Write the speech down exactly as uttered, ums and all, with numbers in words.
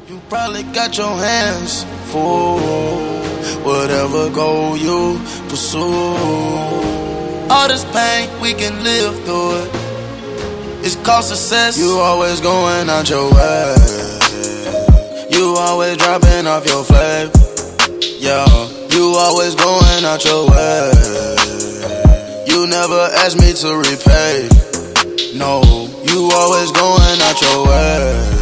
You probably got your hands full, whatever goal you pursue. All this pain, we can live through it. It's called success. You always going out your way. You always dropping off your flag. Yeah, you always going out your way. You never ask me to repay. No, you always going out your way.